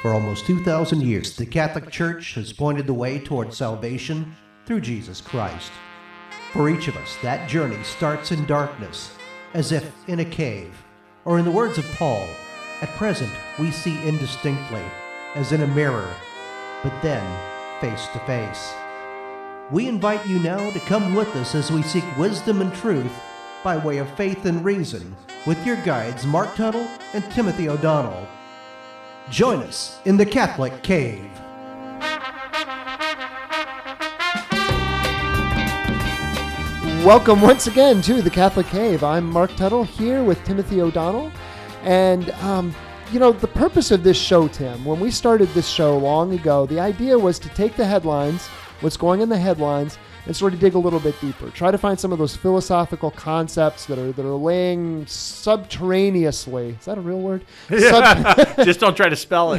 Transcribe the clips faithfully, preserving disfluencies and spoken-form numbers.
For almost two thousand years, the Catholic Church has pointed the way toward salvation through Jesus Christ. For each of us, that journey starts in darkness, as if in a cave, or in the words of Paul, at present we see indistinctly, as in a mirror, but then face to face. We invite you now to come with us as we seek wisdom and truth by way of faith and reason with your guides Mark Tuttle and Timothy O'Donnell. Join us in the Catholic Cave. Welcome once again to the Catholic Cave. I'm Mark Tuttle here with Timothy O'Donnell. And, um, you know, the purpose of this show, Tim, when we started this show long ago, the idea was to take the headlines, what's going in the headlines, and sort of dig a little bit deeper. Try to find some of those philosophical concepts that are that are laying subterraneously. Is that a real word? Sub- Just don't try to spell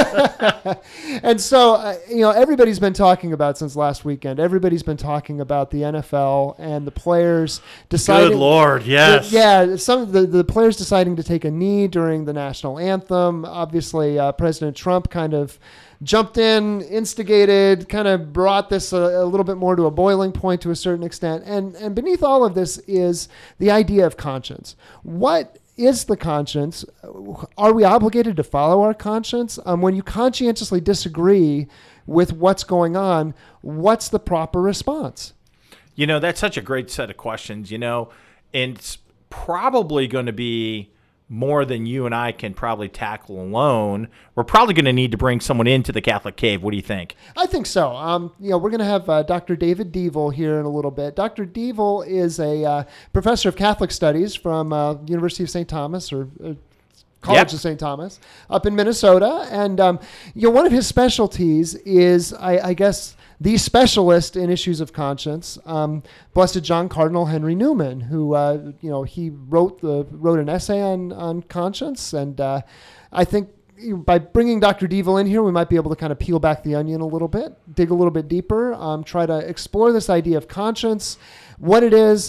it. And so, uh, you know, everybody's been talking about since last weekend. Everybody's been talking about the N F L and the players deciding. Good Lord, yes. The, yeah, some of the, the players deciding to take a knee during the national anthem. Obviously, uh, President Trump kind of jumped in, instigated, kind of brought this a, a little bit more to a boiling point to a certain extent. And and beneath all of this is the idea of conscience. What is the conscience? Are we obligated to follow our conscience? Um, when you conscientiously disagree with what's going on, what's the proper response? You know, that's such a great set of questions, you know, and it's probably going to be more than you and I can probably tackle alone. We're probably going to need to bring someone into the Catholic Cave. What do you think? I think so. Um, you know, we're going to have uh, Doctor David Deavel here in a little bit. Doctor Deavel is a uh, professor of Catholic Studies from uh, University of Saint Thomas or uh, College yep. of Saint Thomas up in Minnesota. And, um, you know, one of his specialties is, I, I guess, the specialist in issues of conscience, um, Blessed John Cardinal Henry Newman, who, uh, you know, he wrote the wrote an essay on, on conscience. And uh, I think by bringing Doctor Deavel in here, we might be able to kind of peel back the onion a little bit, dig a little bit deeper, um, try to explore this idea of conscience, what it is,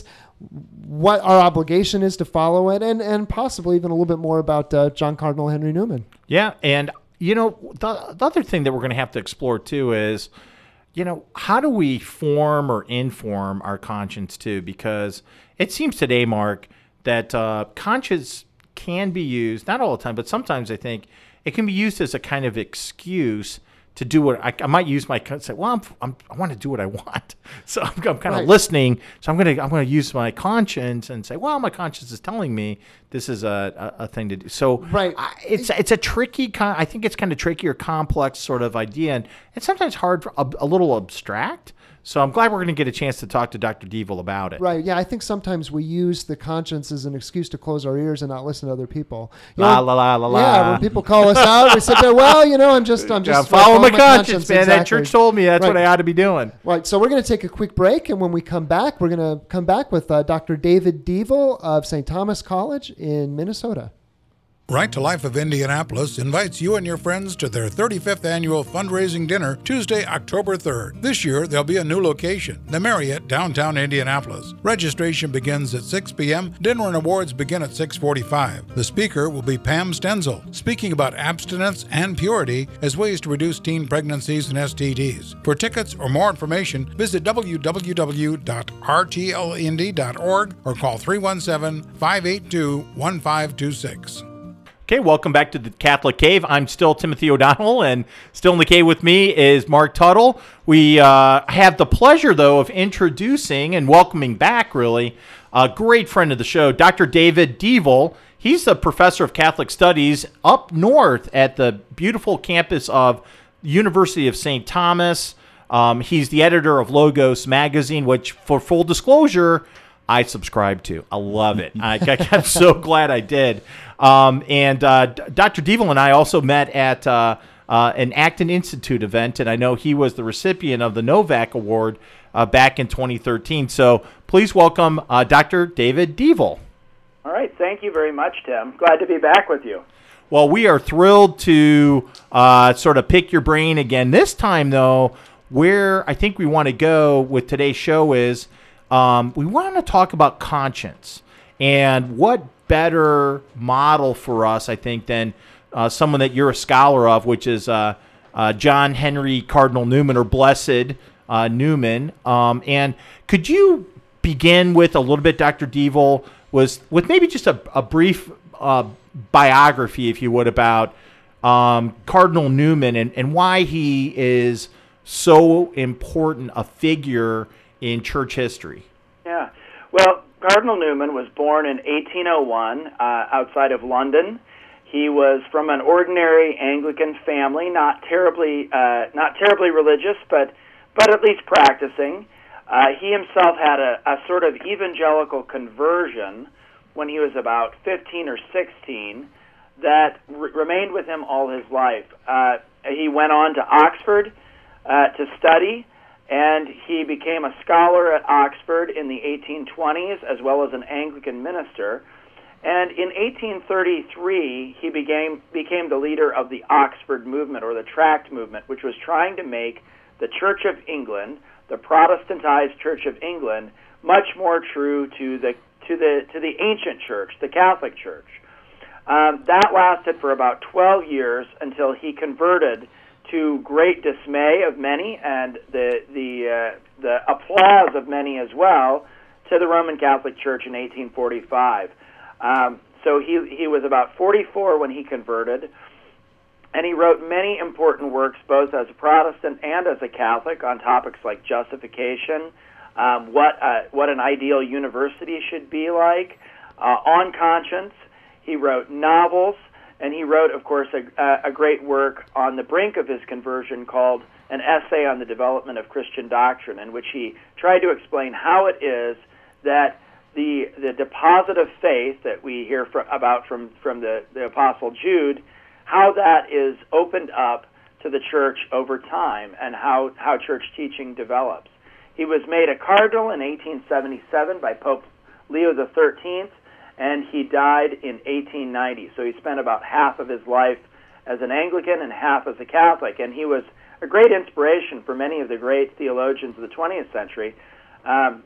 what our obligation is to follow it, and, and possibly even a little bit more about uh, John Cardinal Henry Newman. Yeah, and, you know, the, the other thing that we're going to have to explore, too, is, you know, how do we form or inform our conscience, too? Because it seems today, Mark, that uh, conscience can be used, not all the time, but sometimes I think it can be used as a kind of excuse to do what I, I might use my say. Well, I'm, I'm, I want to do what I want, so I'm, I'm kind of right. listening. So I'm gonna I'm gonna use my conscience and say, well, my conscience is telling me this is a, a, a thing to do. So right. I, it's it's a tricky. I think it's kind of tricky or complex sort of idea, and it's sometimes hard, for a, a little abstract. So I'm glad we're going to get a chance to talk to Doctor Deavel about it. Right. Yeah, I think sometimes we use the conscience as an excuse to close our ears and not listen to other people. You la know, la la la la. Yeah, when people call us out, we sit there. Well, you know, I'm just, I'm just yeah, follow my, my conscience, conscience, man. exactly. That church told me that's right. what I ought to be doing. Right. So we're going to take a quick break, and when we come back, we're going to come back with uh, Doctor David Deavel of Saint Thomas College in Minnesota. Right to Life of Indianapolis invites you and your friends to their thirty-fifth annual fundraising dinner Tuesday, October third. This year, there'll be a new location, the Marriott, downtown Indianapolis. Registration begins at six p.m. Dinner and awards begin at six forty-five. The speaker will be Pam Stenzel, speaking about abstinence and purity as ways to reduce teen pregnancies and S T Ds. For tickets or more information, visit w w w dot r t l indy dot org or call three one seven, five eight two, one five two six. Okay, welcome back to the Catholic Cave. I'm still Timothy O'Donnell, and still in the cave with me is Mark Tuttle. We uh, have the pleasure, though, of introducing and welcoming back, really, a great friend of the show, Doctor David Deavel. He's a professor of Catholic Studies up north at the beautiful campus of University of Saint Thomas. Um, he's the editor of Logos Magazine, which, for full disclosure, I subscribe to. I love it. I, I'm so glad I did. Um, and uh, Doctor Deavel and I also met at uh, uh, an Acton Institute event, and I know he was the recipient of the Novak Award uh, back in twenty thirteen. So please welcome uh, Doctor David Deavel. All right. Thank you very much, Tim. Glad to be back with you. Well, we are thrilled to uh, sort of pick your brain again. This time, though, where I think we want to go with today's show is um, we want to talk about conscience. And what better model for us, I think, than uh, someone that you're a scholar of, which is uh, uh, John Henry Cardinal Newman, or Blessed uh, Newman. Um, and could you begin with a little bit, Doctor Devel, was with maybe just a, a brief uh, biography, if you would, about um, Cardinal Newman and, and why he is so important a figure in church history? Yeah. Well, Cardinal Newman was born in eighteen oh one uh, outside of London. He was from an ordinary Anglican family, not terribly uh, not terribly religious, but but at least practicing. Uh, he himself had a, a sort of evangelical conversion when he was about fifteen or sixteen that re- remained with him all his life. Uh, he went on to Oxford uh, to study, and he became a scholar at Oxford in the eighteen twenties, as well as an Anglican minister. And in eighteen thirty-three, he became became the leader of the Oxford movement, or the Tract movement, which was trying to make the Church of England, the Protestantized Church of England, much more true to the to the to the ancient Church, the Catholic Church. Um, that lasted for about twelve years until he converted, to great dismay of many and the the uh, the applause of many as well, to the Roman Catholic Church in eighteen forty-five. Um, so he he was about forty-four when he converted, and he wrote many important works, both as a Protestant and as a Catholic, on topics like justification, um, what uh, what an ideal university should be like, uh, on conscience. He wrote novels, and he wrote, of course, a, a great work on the brink of his conversion called An Essay on the Development of Christian Doctrine, in which he tried to explain how it is that the the deposit of faith that we hear from, about from, from the, the Apostle Jude, how that is opened up to the church over time, and how, how church teaching develops. He was made a cardinal in eighteen seventy-seven by Pope Leo the thirteenth, and he died in eighteen ninety. So he spent about half of his life as an Anglican and half as a Catholic, and he was a great inspiration for many of the great theologians of the twentieth century. Um,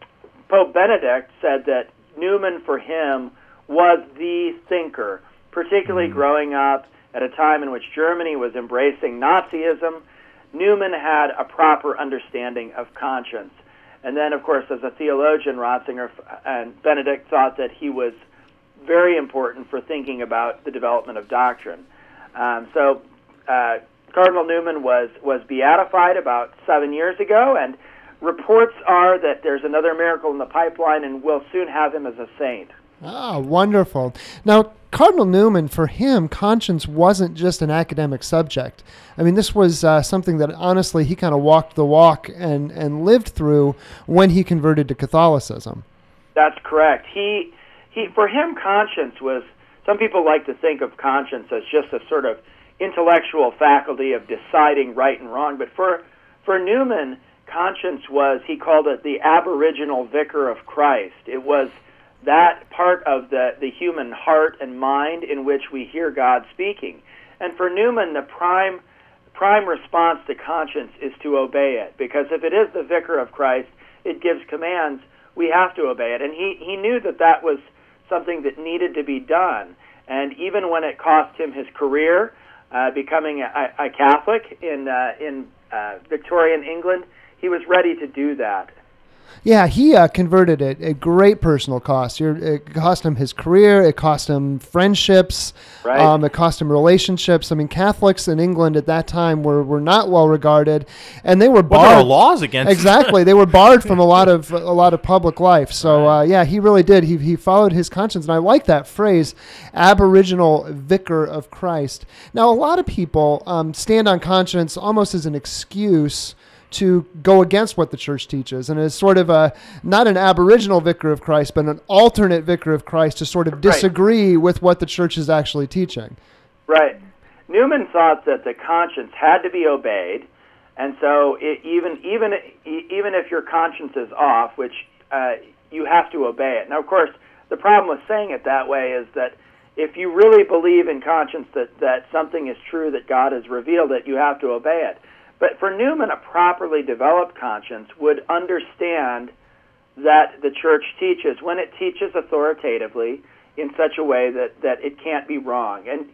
Pope Benedict said that Newman, for him, was the thinker, particularly mm-hmm. growing up at a time in which Germany was embracing Nazism. Newman had a proper understanding of conscience. And then, of course, as a theologian, Ratzinger and Benedict thought that he was very important for thinking about the development of doctrine. Um, so uh, Cardinal Newman was, was beatified about seven years ago, and reports are that there's another miracle in the pipeline, and we'll soon have him as a saint. Ah, wonderful. Now, Cardinal Newman, for him, conscience wasn't just an academic subject. I mean, this was uh, something that, honestly, he kind of walked the walk and, and lived through when he converted to Catholicism. That's correct. He, he, for him, conscience was, some people like to think of conscience as just a sort of intellectual faculty of deciding right and wrong, but for, for Newman, conscience was, he called it the aboriginal vicar of Christ. It was that part of the, the human heart and mind in which we hear God speaking. And for Newman, the prime prime response to conscience is to obey it, because if it is the vicar of Christ, it gives commands, we have to obey it. And he, he knew that that was something that needed to be done. And even when it cost him his career, uh, becoming a, a Catholic in, uh, in uh, Victorian England, he was ready to do that. Yeah, he uh, converted at a great personal cost. It cost him his career. It cost him friendships. Right. Um, it cost him relationships. I mean, Catholics in England at that time were, were not well regarded, and they were barred. Well, there are laws against exactly. They were barred from a lot of a lot of public life. So uh, yeah, he really did. He he followed his conscience, and I like that phrase, aboriginal vicar of Christ. Now, a lot of people um, stand on conscience almost as an excuse to go against what the church teaches, and is sort of a not an aboriginal vicar of Christ, but an alternate vicar of Christ to sort of disagree right. with what the church is actually teaching. Right. Newman thought that the conscience had to be obeyed, and so it, even even even if your conscience is off, which uh, you have to obey it. Now, of course, the problem with saying it that way is that if you really believe in conscience that, that something is true, that God has revealed it, you have to obey it. But for Newman, a properly developed conscience would understand that the church teaches, when it teaches authoritatively, in such a way that, that it can't be wrong. And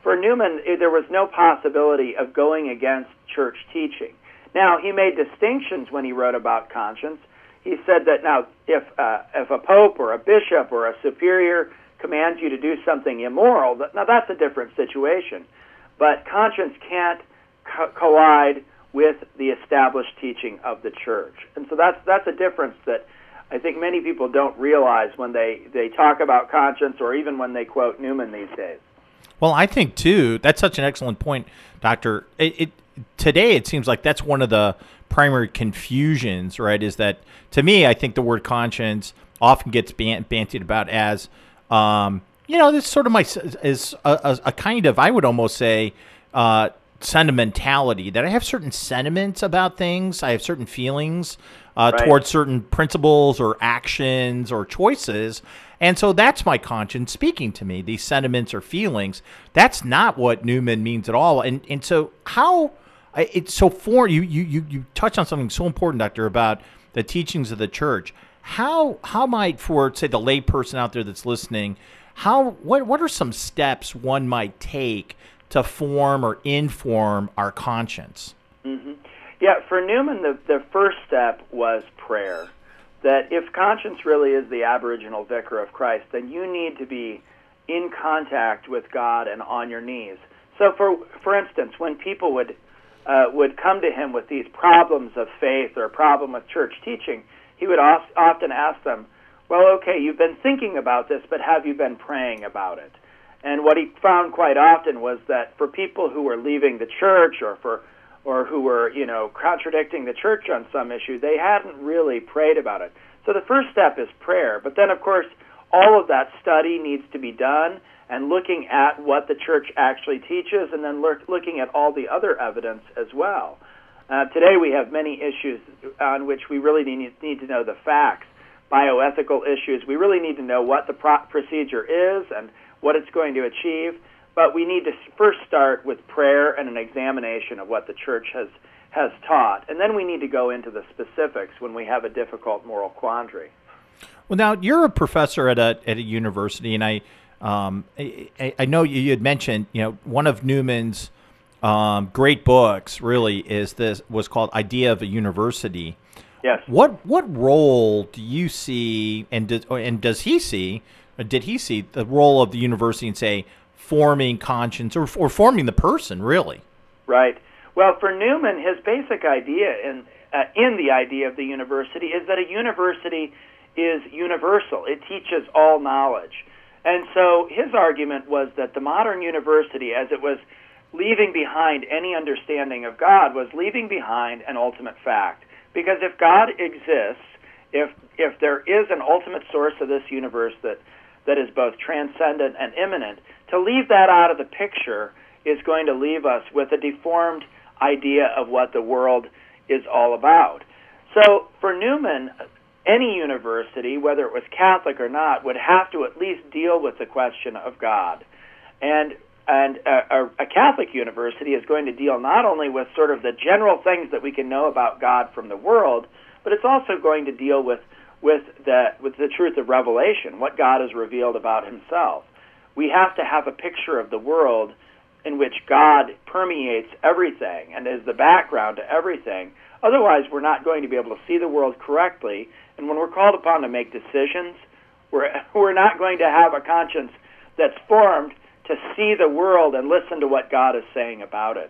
for Newman, there was no possibility of going against church teaching. Now, he made distinctions when he wrote about conscience. He said that now, if uh, if a pope or a bishop or a superior commands you to do something immoral, that, now that's a different situation. But conscience can't co- collide with the established teaching of the church. And so that's that's a difference that I think many people don't realize when they, they talk about conscience or even when they quote Newman these days. Well, I think, too, that's such an excellent point, Doctor. It, it today, it seems like that's one of the primary confusions, right, is that, to me, I think the word conscience often gets ban- bantied about as, um, you know, this sort of my is a, a, a kind of, I would almost say, uh, sentimentality, that I have certain sentiments about things, I have certain feelings uh, right. towards certain principles or actions or choices. And so that's my conscience speaking to me, these sentiments or feelings. That's not what Newman means at all. And and so how it's so for you you you you touch on something so important, Doctor, about the teachings of the church. How how might, for say the lay person out there that's listening, how what what are some steps one might take to form or inform our conscience? Mm-hmm. Yeah, for Newman, the the first step was prayer. That if conscience really is the aboriginal vicar of Christ, then you need to be in contact with God and on your knees. So, for for instance, when people would uh, would come to him with these problems of faith or a problem with church teaching, he would os- often ask them, well, okay, you've been thinking about this, but have you been praying about it? And what he found quite often was that for people who were leaving the church or for or who were, you know, contradicting the church on some issue, they hadn't really prayed about it. So the first step is prayer. But then, of course, all of that study needs to be done and looking at what the church actually teaches and then look, looking at all the other evidence as well. Uh, today we have many issues on which we really need, need to know the facts. Bioethical issues, we really need to know what the pro- procedure is and what it's going to achieve. But we need to first start with prayer and an examination of what the church has, has taught. And then we need to go into the specifics when we have a difficult moral quandary. Well, now, you're a professor at a at a university, and I um, I, I know you had mentioned, you know, one of Newman's um, great books really is this was called Idea of a University. Yes. What what role do you see, and does, and does he see, or did he see the role of the university in, say, forming conscience or, or forming the person, really? Right. Well, for Newman, his basic idea in uh, in the idea of the university is that a university is universal. It teaches all knowledge. And so his argument was that the modern university, as it was leaving behind any understanding of God, was leaving behind an ultimate fact. Because if God exists, if if there is an ultimate source of this universe that that is both transcendent and immanent, to leave that out of the picture is going to leave us with a deformed idea of what the world is all about. So for Newman, any university, whether it was Catholic or not, would have to at least deal with the question of God. And and a, a Catholic university is going to deal not only with sort of the general things that we can know about God from the world, but it's also going to deal with with the with the truth of revelation, what God has revealed about himself. We have to have a picture of the world in which God permeates everything and is the background to everything. Otherwise, we're not going to be able to see the world correctly. And when we're called upon to make decisions, we're we're not going to have a conscience that's formed to see the world and listen to what God is saying about it.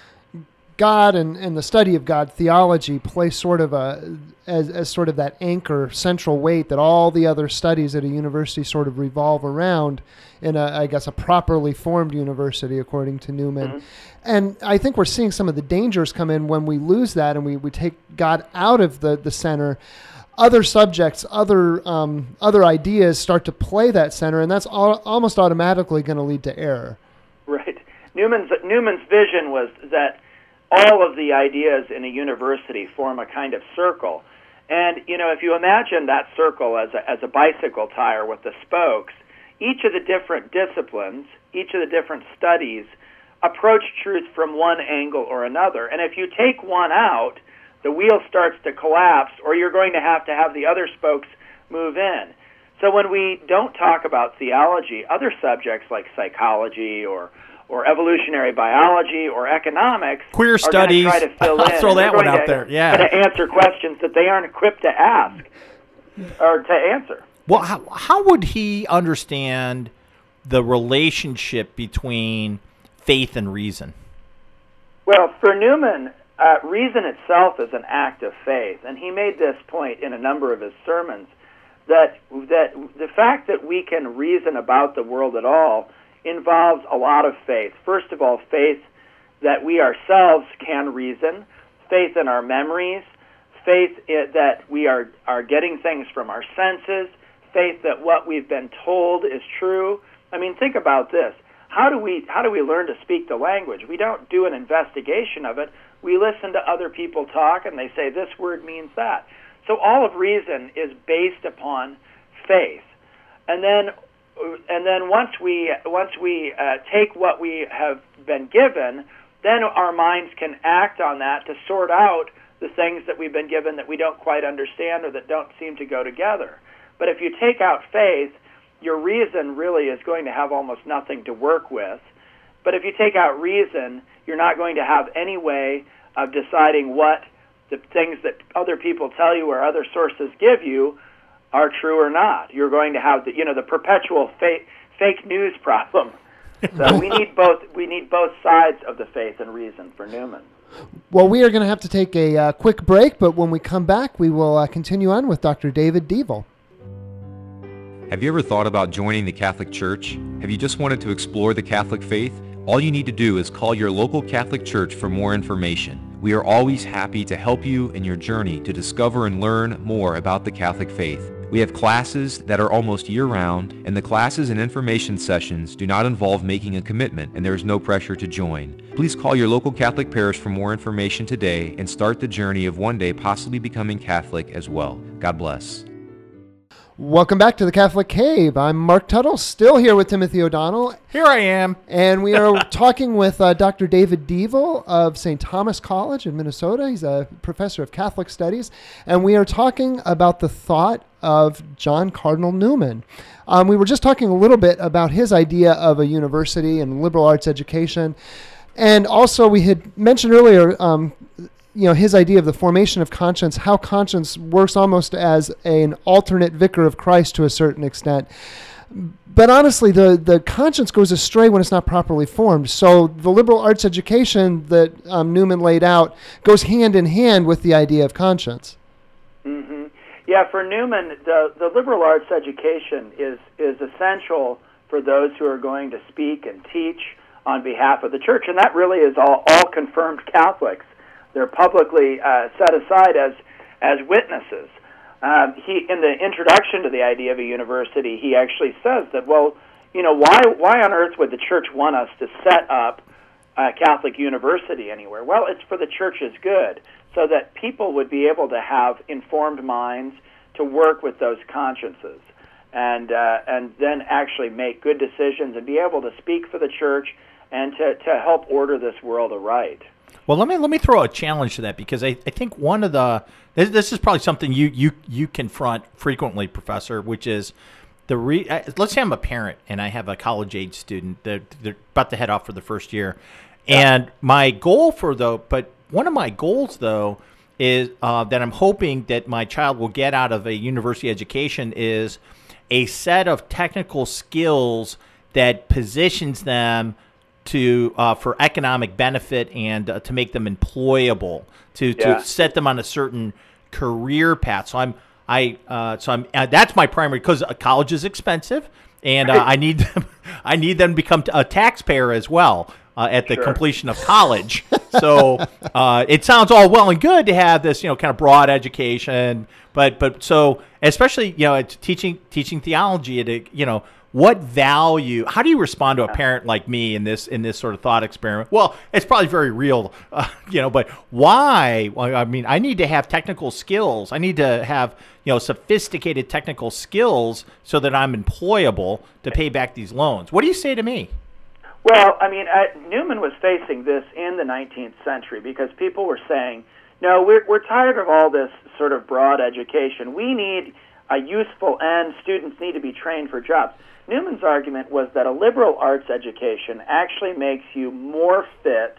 God and, and the study of God, theology, plays sort of a as, as sort of that anchor, central weight that all the other studies at a university sort of revolve around in a, I guess, a properly formed university, according to Newman. Mm-hmm. And I think we're seeing some of the dangers come in when we lose that and we, we take God out of the, the center. Other subjects, other um, other ideas start to play that center, and that's all, almost automatically going to lead to error. Right. Newman's Newman's vision was that all of the ideas in a university form a kind of circle. And, you know, if you imagine that circle as a, as a bicycle tire with the spokes, each of the different disciplines, each of the different studies approach truth from one angle or another. And if you take one out, the wheel starts to collapse, or you're going to have to have the other spokes move in. So when we don't talk about theology, other subjects like psychology or or evolutionary biology or economics queer are studies. Try to fill I'll in. throw that one to, out there. Yeah, to answer questions that they aren't equipped to ask or to answer. Well, how, how would he understand the relationship between faith and reason? Well, for Newman, uh, reason itself is an act of faith, and he made this point in a number of his sermons, that that the fact that we can reason about the world at all involves a lot of faith. First of all, faith that we ourselves can reason, faith in our memories, faith in, that we are, are getting things from our senses, faith that what we've been told is true. I mean, think about this. How do we how do we learn to speak the language? We don't do an investigation of it. We listen to other people talk, and they say this word means that. So all of reason is based upon faith. And then and then once we once we uh, take what we have been given, then our minds can act on that to sort out the things that we've been given that we don't quite understand or that don't seem to go together. But if you take out faith, your reason really is going to have almost nothing to work with. But if you take out reason, you're not going to have any way of deciding what the things that other people tell you or other sources give you are true or not. You're going to have the, you know, the perpetual fake fake news problem. So we need both. We need both sides of the faith and reason for Newman. Well, we are going to have to take a uh, quick break, but when we come back, we will uh, continue on with Doctor David Devel. Have you ever thought about joining the Catholic Church? Have you just wanted to explore the Catholic faith? All you need to do is call your local Catholic Church for more information. We are always happy to help you in your journey to discover and learn more about the Catholic faith. We have classes that are almost year-round, and the classes and information sessions do not involve making a commitment, and there is no pressure to join. Please call your local Catholic parish for more information today and start the journey of one day possibly becoming Catholic as well. God bless. Welcome back to the Catholic Cave. I'm Mark Tuttle, still here with Timothy O'Donnell. Here I am. And we are talking with uh, Doctor David Devel of Saint Thomas College in Minnesota. He's a professor of Catholic Studies. And we are talking about the thought of John Cardinal Newman. Um, we were just talking a little bit about his idea of a university and liberal arts education. And also we had mentioned earlier um, you know, his idea of the formation of conscience, how conscience works almost as an alternate vicar of Christ to a certain extent. But honestly, the, the conscience goes astray when it's not properly formed. So the liberal arts education that um, Newman laid out goes hand in hand with the idea of conscience. Mm-hmm. Yeah, for Newman, the, the liberal arts education is, is essential for those who are going to speak and teach on behalf of the church, and that really is all, all confirmed Catholics. They're publicly uh, set aside as as witnesses. Um, he, in the introduction to the idea of a university, he actually says that, well, you know, why why on earth would the church want us to set up a Catholic university anywhere? Well, it's for the church's good, so that people would be able to have informed minds to work with those consciences, and uh, and then actually make good decisions and be able to speak for the church and to, to help order this world aright. Well, let me let me throw a challenge to that, because I, I think one of the this, this is probably something you, you you confront frequently, Professor, which is the re, let's say I'm a parent and I have a college age student that they're, they're about to head off for the first year, yeah. And my goal for though, but one of my goals though is uh, that I'm hoping that my child will get out of a university education is a set of technical skills that positions them to uh, for economic benefit and uh, to make them employable, to, yeah. to set them on a certain career path. So I'm I uh, so I'm uh, that's my primary, because uh, college is expensive, and uh, I need them I need them to become a taxpayer as well uh, at the sure. completion of college. So uh, it sounds all well and good to have this, you know, kind of broad education, but but so especially, you know, it's teaching teaching theology at a, you know. What value? How do you respond to a parent like me in this in this sort of thought experiment? Well, it's probably very real, uh, you know. But why? Well, I mean, I need to have technical skills. I need to have, you know, sophisticated technical skills so that I'm employable to pay back these loans. What do you say to me? Well, I mean, uh, Newman was facing this in the nineteenth century because people were saying, "No, we're we're tired of all this sort of broad education. We need a useful end. Students need to be trained for jobs. Newman's argument was that a liberal arts education actually makes you more fit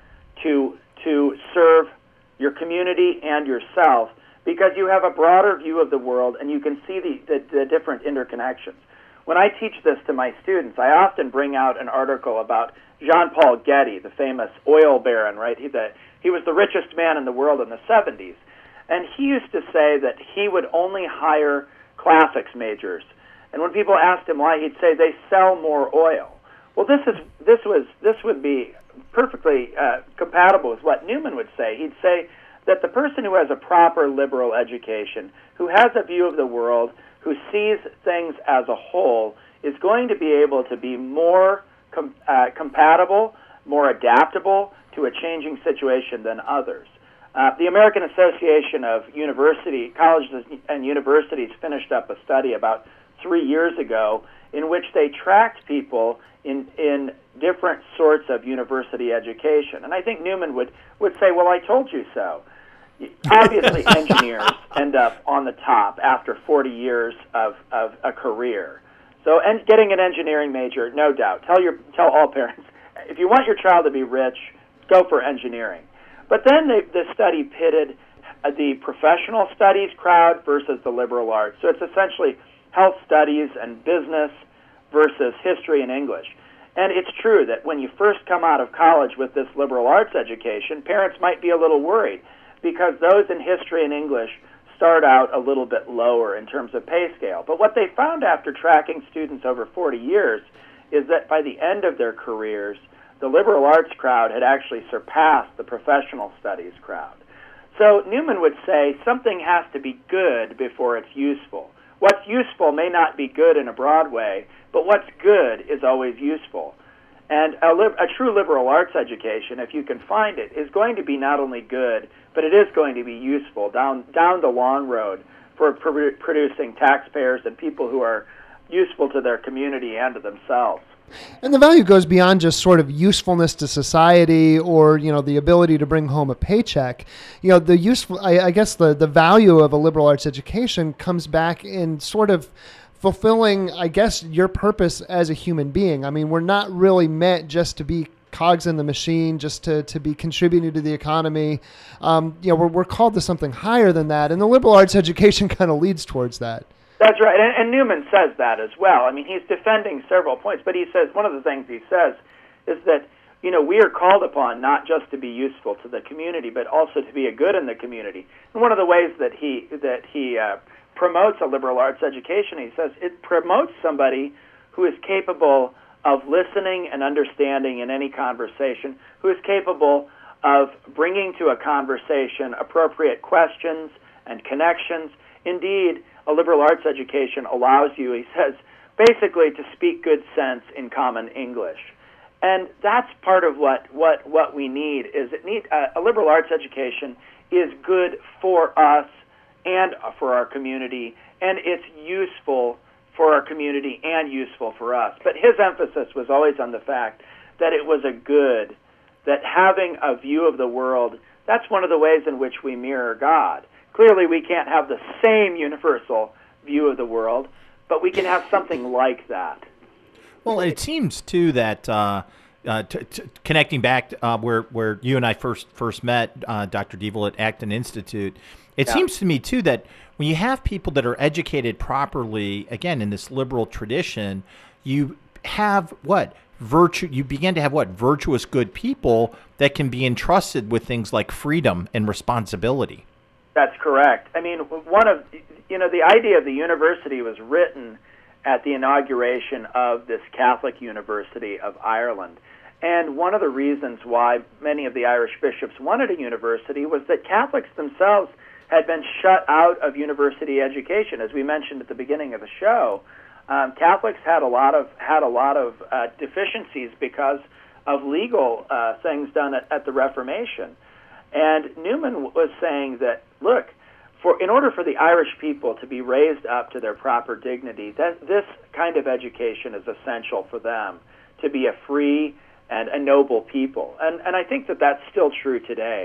to to serve your community and yourself, because you have a broader view of the world and you can see the, the, the different interconnections. When I teach this to my students, I often bring out an article about Jean-Paul Getty, the famous oil baron, right? He, the, he was the richest man in the world in the seventies. And he used to say that he would only hire classics majors. And when people asked him why, he'd say they sell more oil. Well, this is this was this would be perfectly uh, compatible with what Newman would say. He'd say that the person who has a proper liberal education, who has a view of the world, who sees things as a whole, is going to be able to be more com- uh, compatible, more adaptable to a changing situation than others. Uh, the American Association of University Colleges and Universities finished up a study about three years ago in which they tracked people in in different sorts of university education. And I think Newman would, would say, well, I told you so. Obviously, engineers end up on the top after forty years of, of a career. So and getting an engineering major, no doubt. Tell your tell all parents, if you want your child to be rich, go for engineering. But then they, the study pitted the professional studies crowd versus the liberal arts. So it's essentially health studies and business versus history and English. And it's true that when you first come out of college with this liberal arts education, parents might be a little worried because those in history and English start out a little bit lower in terms of pay scale. But what they found after tracking students over forty years is that by the end of their careers, the liberal arts crowd had actually surpassed the professional studies crowd. So Newman would say something has to be good before it's useful. What's useful may not be good in a broad way, but what's good is always useful. And a, li- a true liberal arts education, if you can find it, is going to be not only good, but it is going to be useful down down the long road for pr- producing taxpayers and people who are useful to their community and to themselves. And the value goes beyond just sort of usefulness to society or, you know, the ability to bring home a paycheck. You know, the useful, I, I guess the, the value of a liberal arts education comes back in sort of fulfilling, I guess, your purpose as a human being. I mean, we're not really meant just to be cogs in the machine, just to, to be contributing to the economy. Um, you know, we're, we're called to something higher than that. And the liberal arts education kind of leads towards that. That's right, and, and Newman says that as well. I mean, he's defending several points, but he says one of the things he says is that, you know, we are called upon not just to be useful to the community, but also to be a good in the community. And one of the ways that he that he uh, promotes a liberal arts education, he says it promotes somebody who is capable of listening and understanding in any conversation, who is capable of bringing to a conversation appropriate questions and connections. Indeed, a liberal arts education allows you, he says, basically to speak good sense in common English. And that's part of what, what, what we need. Is it need uh, a liberal arts education is good for us and for our community, and it's useful for our community and useful for us. But his emphasis was always on the fact that it was a good, that having a view of the world, that's one of the ways in which we mirror God. Clearly, we can't have the same universal view of the world, but we can have something like that. Well, it seems, too, that uh, uh, t- t- connecting back uh, where where you and I first first met, uh, Doctor Deavel, at Acton Institute, it yeah. seems to me, too, that when you have people that are educated properly, again, in this liberal tradition, you have what? Virtue. You begin to have what? Virtuous, good people that can be entrusted with things like freedom and responsibility. That's correct. I mean, one of, you know, the idea of the university was written at the inauguration of this Catholic University of Ireland. And one of the reasons why many of the Irish bishops wanted a university was that Catholics themselves had been shut out of university education. As we mentioned at the beginning of the show, um, Catholics had a lot of had a lot of uh, deficiencies because of legal uh, things done at, at the Reformation. And Newman was saying that, look, for in order for the Irish people to be raised up to their proper dignity, that this kind of education is essential for them to be a free and a noble people. And and I think that that's still true today,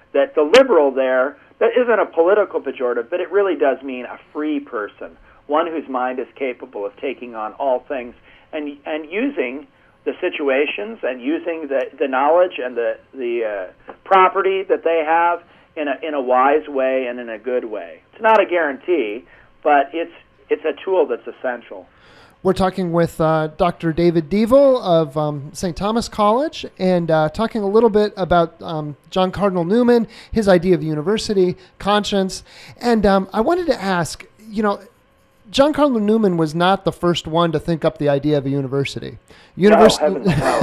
that the liberal there, that isn't a political pejorative, but it really does mean a free person, one whose mind is capable of taking on all things and and using the situations and using the, the knowledge and the the uh, property that they have in a in a wise way and in a good way. It's not a guarantee, but it's it's a tool that's essential. We're talking with uh, Doctor David Deavel of um, Saint Thomas College, and uh, talking a little bit about um, John Cardinal Newman, his idea of university, conscience. And um, I wanted to ask, you know, John Cardinal Newman was not the first one to think up the idea of a university. Univers- no,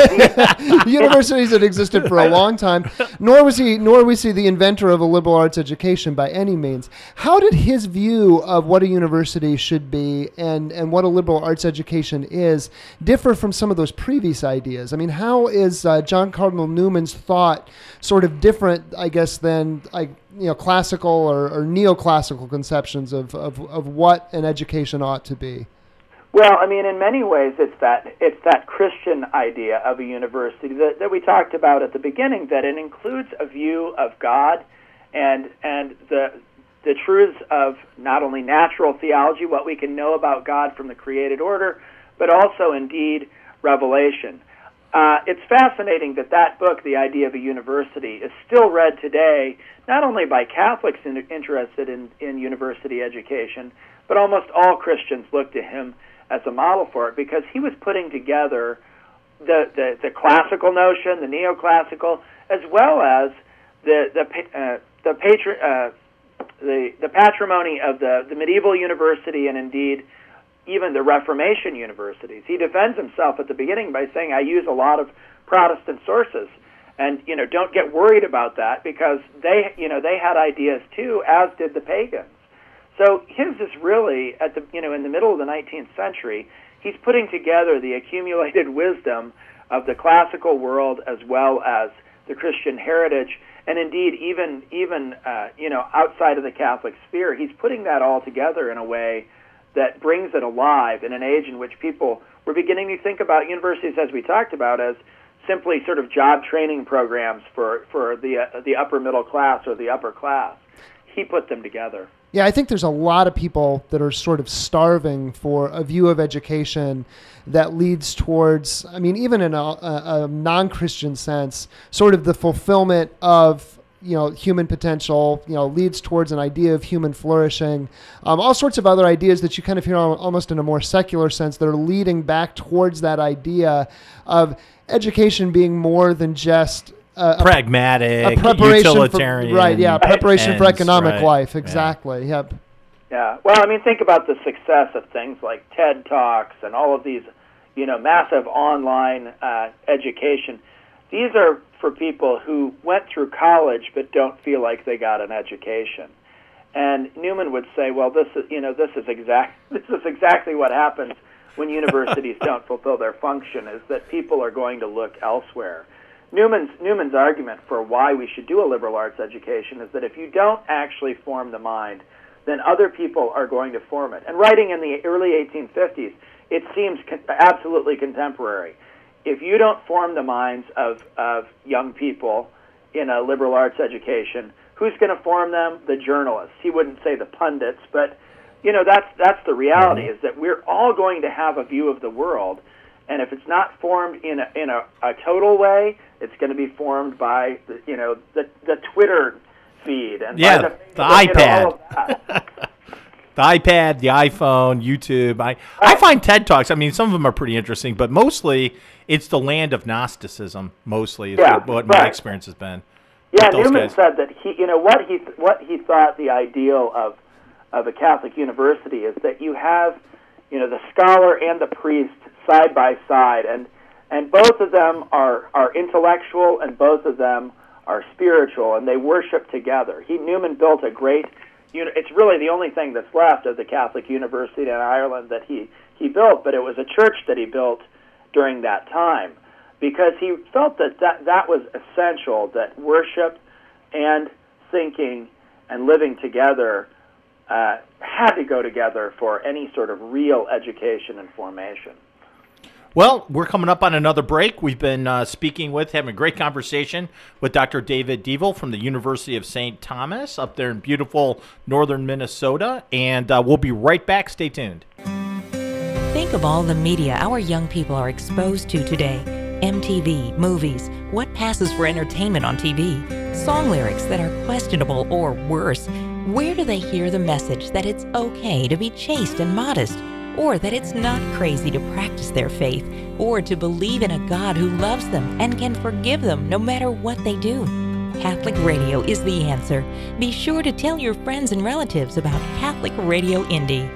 no. Universities had existed for a long time, nor was he, nor was he the inventor of a liberal arts education by any means. How did his view of what a university should be and, and what a liberal arts education is differ from some of those previous ideas? I mean, how is uh, John Cardinal Newman's thought sort of different, I guess, than like, you know, classical or, or neoclassical conceptions of, of, of what an education ought to be? Well, I mean, in many ways, it's that it's that Christian idea of a university that, that we talked about at the beginning. That it includes a view of God, and and the the truths of not only natural theology, what we can know about God from the created order, but also indeed revelation. Uh, it's fascinating that that book, The Idea of a University, is still read today, not only by Catholics in, interested in, in university education, but almost all Christians look to him as a model for it, because he was putting together the, the, the classical notion, the neoclassical, as well as the the uh, the, patri- uh, the the patrimony of the, the medieval university and indeed even the Reformation universities. He defends himself at the beginning by saying, I use a lot of Protestant sources, and, you know, don't get worried about that, because they, you know, they had ideas too, as did the pagans. So his is really at the, you know, in the middle of the nineteenth century, he's putting together the accumulated wisdom of the classical world as well as the Christian heritage, and indeed even even uh, you know, outside of the Catholic sphere. He's putting that all together in a way that brings it alive in an age in which people were beginning to think about universities, as we talked about, as simply sort of job training programs for, for the uh, the upper middle class or the upper class. He put them together. Yeah, I think there's a lot of people that are sort of starving for a view of education that leads towards, I mean, even in a, a, a non-Christian sense, sort of the fulfillment of, you know, human potential, you know, leads towards an idea of human flourishing, um, all sorts of other ideas that you kind of hear almost in a more secular sense that are leading back towards that idea of education being more than just a, pragmatic, a preparation utilitarian, for, right? Yeah, preparation ends, for economic right. life. Exactly. Yeah. Yep. Yeah. Well, I mean, think about the success of things like TED Talks and all of these, you know, massive online uh, education. These are for people who went through college but don't feel like they got an education. And Newman would say, well, this is, you know, this is exact this is exactly what happens when universities don't fulfill their function, is that people are going to look elsewhere. Newman's Newman's argument for why we should do a liberal arts education is that if you don't actually form the mind, then other people are going to form it. And writing in the early eighteen fifties, it seems con- absolutely contemporary. If you don't form the minds of, of young people in a liberal arts education, who's going to form them? The journalists. He wouldn't say the pundits, but you know, that's that's the reality, is that we're all going to have a view of the world, and if it's not formed in a, in a, a total way, it's going to be formed by the, you know, the the Twitter feed and yeah, by the, the, the you know, iPad. all of that. The iPad, the iPhone, YouTube. I, I find TED Talks, I mean, some of them are pretty interesting, but mostly it's the land of Gnosticism, mostly, is Yeah, what, what my right. experience has been. Yeah, with those Newman guys. said that he, you know, what he what he thought the ideal of of a Catholic university is that you have, you know, the scholar and the priest side by side, and and both of them are are intellectual and both of them are spiritual, and they worship together. He Newman built a great, you know, it's really the only thing that's left of the Catholic University in Ireland that he he built, but it was a church that he built during that time, because he felt that that, that was essential, that worship and thinking and living together uh, had to go together for any sort of real education and formation. Well, we're coming up on another break. We've been uh, speaking with, having a great conversation with Doctor David Diebel from the University of Saint Thomas up there in beautiful northern Minnesota, and uh, we'll be right back. Stay tuned. Think of all the media our young people are exposed to today. M T V, movies, what passes for entertainment on T V, song lyrics that are questionable or worse. Where do they hear the message that it's okay to be chaste and modest, or that it's not crazy to practice their faith, or to believe in a God who loves them and can forgive them no matter what they do? Catholic Radio is the answer. Be sure to tell your friends and relatives about Catholic Radio Indy.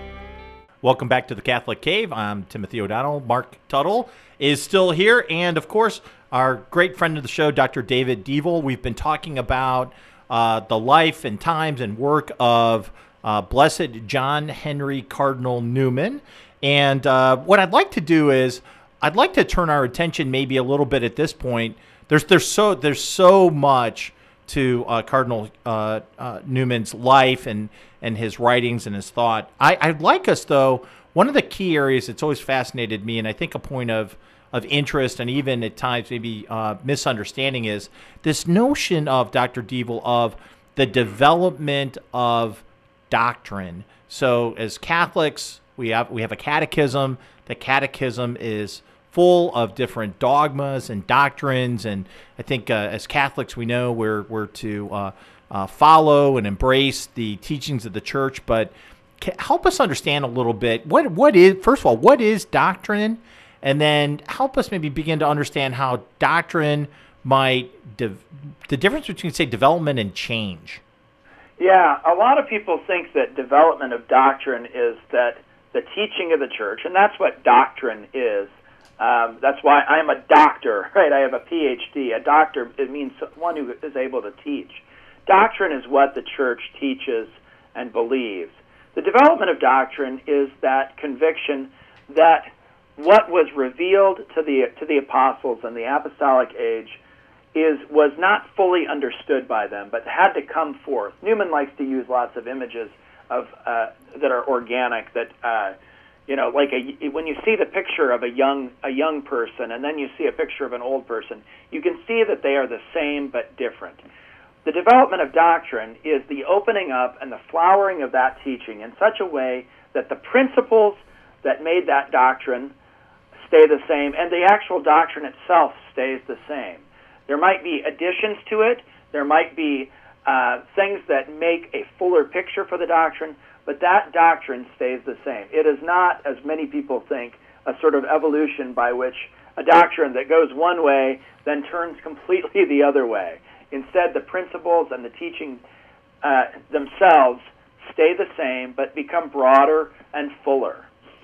Welcome back to the Catholic Cave. I'm Timothy O'Donnell. Mark Tuttle is still here, and of course, our great friend of the show, Doctor David Diebel. We've been talking about uh, the life and times and work of Uh, Blessed John Henry Cardinal Newman. And uh, what I'd like to do is I'd like to turn our attention maybe a little bit at this point. There's there's so there's so much to uh, Cardinal uh, uh, Newman's life and, and his writings and his thought. I, I'd like us, though, one of the key areas that's always fascinated me, and I think a point of, of interest and even at times maybe uh, misunderstanding, is this notion of Doctor Diebel of the development of doctrine. So as Catholics, we have we have a catechism. The catechism is full of different dogmas and doctrines, and I think uh, as Catholics we know we're we're to uh, uh, follow and embrace the teachings of the Church. But help us understand a little bit what what is first of all what is doctrine, and then help us maybe begin to understand how doctrine might de- the difference between, say, development and change. Yeah, a lot of people think that development of doctrine is that the teaching of the Church, and that's what doctrine is. Um, that's why I'm a doctor, right? I have a P H D. A doctor, it means one who is able to teach. Doctrine is what the Church teaches and believes. The development of doctrine is that conviction that what was revealed to the to the apostles in the apostolic age is was not fully understood by them, but had to come forth. Newman likes to use lots of images of uh, that are organic. That uh, you know, like a, when you see the picture of a young a young person, and then you see a picture of an old person, you can see that they are the same but different. The development of doctrine is the opening up and the flowering of that teaching in such a way that the principles that made that doctrine stay the same, and the actual doctrine itself stays the same. There might be additions to it. There might be uh, things that make a fuller picture for the doctrine, but that doctrine stays the same. It is not, as many people think, a sort of evolution by which a doctrine that goes one way then turns completely the other way. Instead, the principles and the teaching uh, themselves stay the same, but become broader and fuller.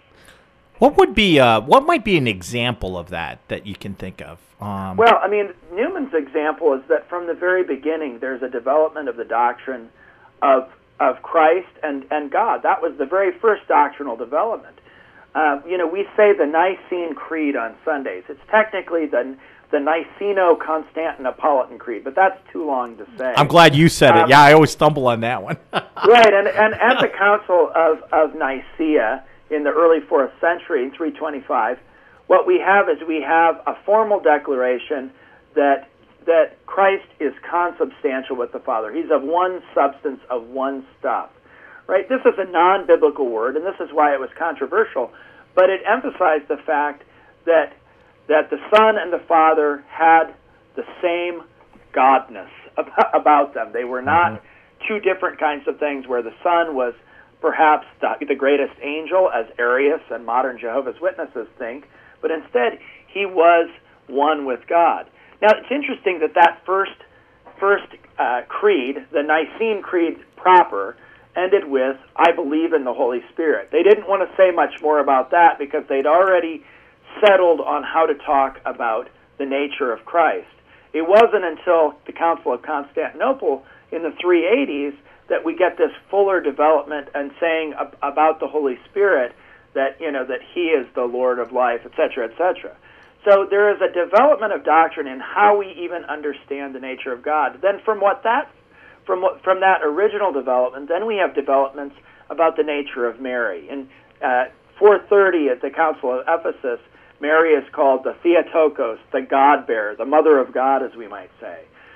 What would be uh, what might be an example of that that you can think of? Um, well, I mean, Newman's example is that from the very beginning, there's a development of the doctrine of of Christ and, and God. That was the very first doctrinal development. Uh, you know, we say the Nicene Creed on Sundays. It's technically the the Niceno-Constantinopolitan Creed, but that's too long to say. I'm glad you said um, it. Yeah, I always stumble on that one. Right, and, and at the Council of, of Nicaea in the early fourth century, three twenty-five, what we have is we have a formal declaration that that Christ is consubstantial with the Father. He's of one substance, of one stuff. Right? This is a non-biblical word, and this is why it was controversial, but it emphasized the fact that that the Son and the Father had the same godness about them. They were not mm-hmm. two different kinds of things, where the Son was perhaps the, the greatest angel, as Arius and modern Jehovah's Witnesses think, but instead he was one with God. Now, it's interesting that that first first uh, creed, the Nicene Creed proper, ended with, I believe in the Holy Spirit. They didn't want to say much more about that because they'd already settled on how to talk about the nature of Christ. It wasn't until the Council of Constantinople in the three eighties that we get this fuller development and saying ab- about the Holy Spirit that, you know, that he is the Lord of life, et cetera, et cetera. So there is a development of doctrine in how we even understand the nature of God. Then from what that from what, from that original development, then we have developments about the nature of Mary. In uh, four thirty at the Council of Ephesus, Mary is called the Theotokos, the God-bearer, the mother of God, as we might say.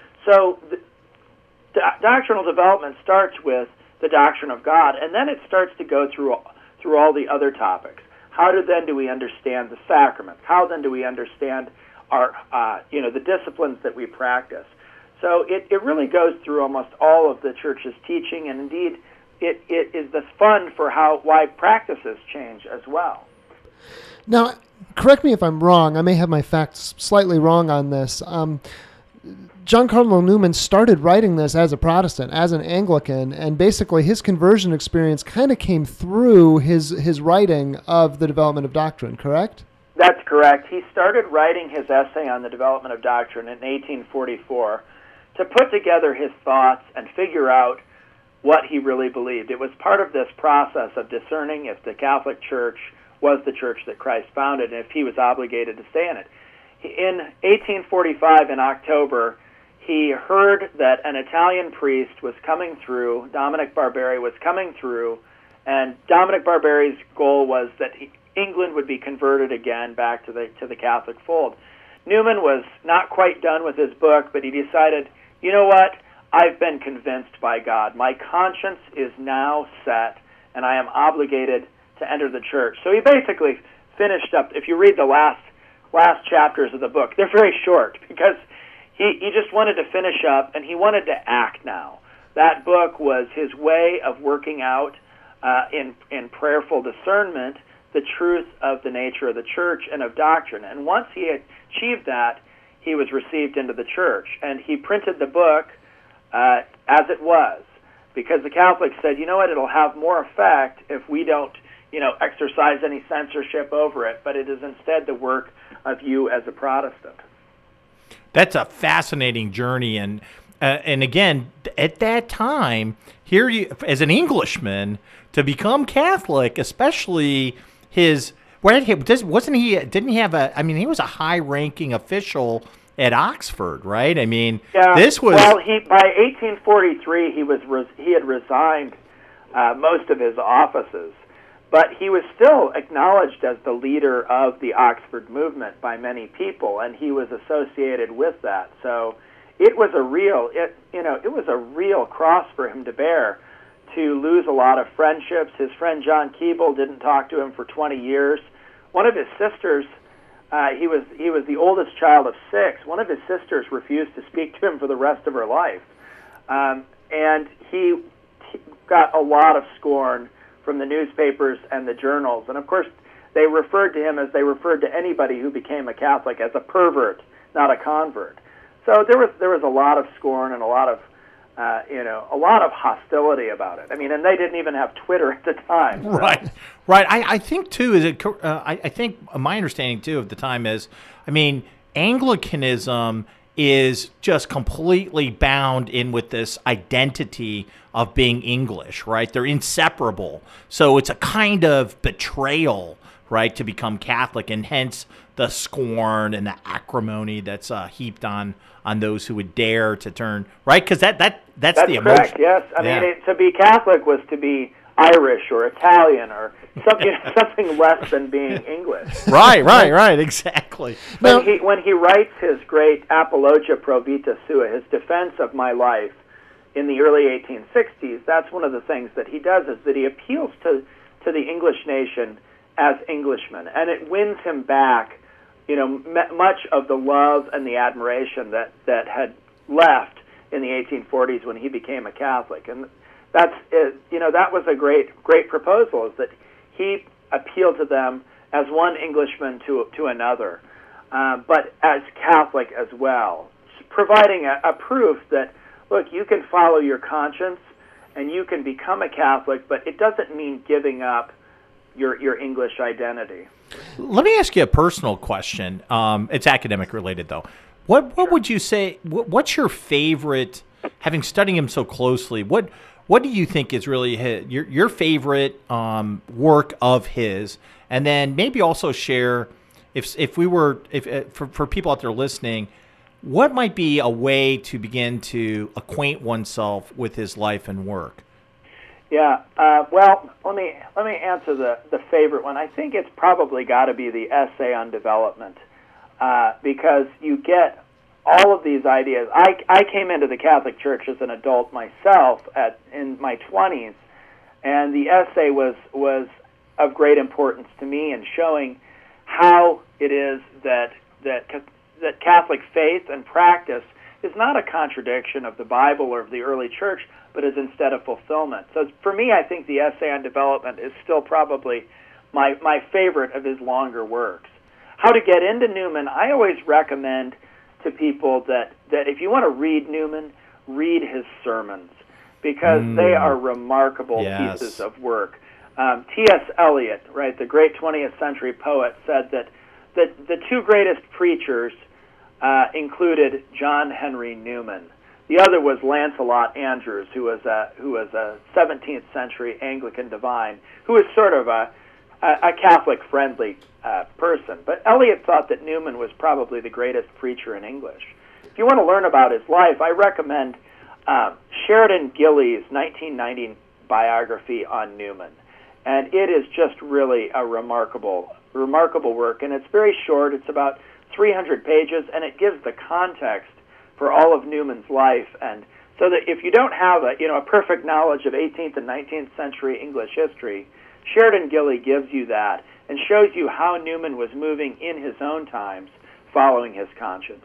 So the, the doctrinal development starts with the doctrine of God, and then it starts to go through through all the other topics. How do then do we understand the sacraments? How then do we understand our, uh, you know, the disciplines that we practice? So it, it really goes through almost all of the Church's teaching, and indeed, it, it is the fund for how why practices change as well. Now, correct me if I'm wrong. I may have my facts slightly wrong on this. Um, John Cardinal Newman started writing this as a Protestant, as an Anglican, and basically his conversion experience kind of came through his, his writing of the development of doctrine, correct? That's correct. He started writing his essay on the development of doctrine in eighteen forty-four to put together his thoughts and figure out what he really believed. It was part of this process of discerning if the Catholic Church was the church that Christ founded and if he was obligated to stay in it. In eighteen forty-five, in October, he heard that an Italian priest was coming through, Dominic Barberi was coming through, and Dominic Barberi's goal was that he, England would be converted again back to the to the Catholic fold. Newman was not quite done with his book, but he decided, you know what, I've been convinced by God. My conscience is now set, and I am obligated to enter the church. So he basically finished up, if you read the last last chapters of the book, they're very short, because He, he just wanted to finish up, and he wanted to act now. That book was his way of working out uh, in, in prayerful discernment the truth of the nature of the church and of doctrine. And once he had achieved that, he was received into the church. And he printed the book uh, as it was, because the Catholics said, you know what, it'll have more effect if we don't, you know, exercise any censorship over it, but it is instead the work of you as a Protestant. That's a fascinating journey, and uh, and again, at that time, here you as an Englishman to become Catholic, especially his where wasn't he? Didn't he have a? I mean, he was a high-ranking official at Oxford, right? I mean, yeah, this was well. He by eighteen forty-three, he was he had resigned uh, most of his offices. But he was still acknowledged as the leader of the Oxford movement by many people, and he was associated with that. So it was a real, it, you know, it was a real cross for him to bear, to lose a lot of friendships. His friend John Keble didn't talk to him for twenty years. One of his sisters, uh, he was he was the oldest child of six. One of his sisters refused to speak to him for the rest of her life, um, and he got a lot of scorn from the newspapers and the journals. And of course, they referred to him as they referred to anybody who became a Catholic as a pervert, not a convert. So there was there was a lot of scorn and a lot of, uh, you know, a lot of hostility about it. I mean, and they didn't even have Twitter at the time. So. Right, right. I, I think too. Is it? Uh, I, I think my understanding too of the time is, I mean, Anglicanism is just completely bound in with this identity of being English, right? They're inseparable. So it's a kind of betrayal, right, to become Catholic, and hence the scorn and the acrimony that's uh, heaped on on those who would dare to turn, right? Because that, that, that's, that's the emotion. Correct, yes. I yeah. mean, it, to be Catholic was to be Irish or Italian or something, something less than being English. Right, right, right, exactly. When he, when he writes his great Apologia Pro Vita Sua, his defense of my life, in the early eighteen sixties, that's one of the things that he does, is that he appeals to, to the English nation as Englishmen, and it wins him back, you know, m- much of the love and the admiration that, that had left in the eighteen forties when he became a Catholic. And that's, you know, that was a great, great proposal, is that he appealed to them as one Englishman to, to another, uh, but as Catholic as well, providing a, a proof that, look, you can follow your conscience and you can become a Catholic, but it doesn't mean giving up your your English identity. Let me ask you a personal question. Um, it's academic related, though. What what sure. would you say? What, what's your favorite? Having studied him so closely, what what do you think is really his, your your favorite um, work of his? And then maybe also share, if if we were if uh, for for people out there listening, what might be a way to begin to acquaint oneself with his life and work? Yeah. Uh, well, let me let me answer the, the favorite one. I think it's probably got to be the essay on development, uh, because you get all of these ideas. I, I came into the Catholic Church as an adult myself at in my twenties, and the essay was was of great importance to me in showing how it is that that that Catholic faith and practice is not a contradiction of the Bible or of the early church, but is instead a fulfillment. So for me, I think the essay on development is still probably my my favorite of his longer works. How to get into Newman, I always recommend to people that, that if you want to read Newman, read his sermons, because mm. they are remarkable yes. pieces of work. Um, T S Eliot, right, the great twentieth century poet, said that, that the two greatest preachers uh, included John Henry Newman. The other was Lancelot Andrewes, who was a who was a seventeenth century Anglican divine, who was sort of a a, a Catholic-friendly uh, person. But Eliot thought that Newman was probably the greatest preacher in English. If you want to learn about his life, I recommend uh, Sheridan Gillies' nineteen ninety biography on Newman, and it is just really a remarkable remarkable work. And it's very short; it's about three hundred pages, and it gives the context for all of Newman's life, and so that if you don't have a you know a perfect knowledge of eighteenth and nineteenth century English history, Sheridan Gillies gives you that and shows you how Newman was moving in his own times, following his conscience.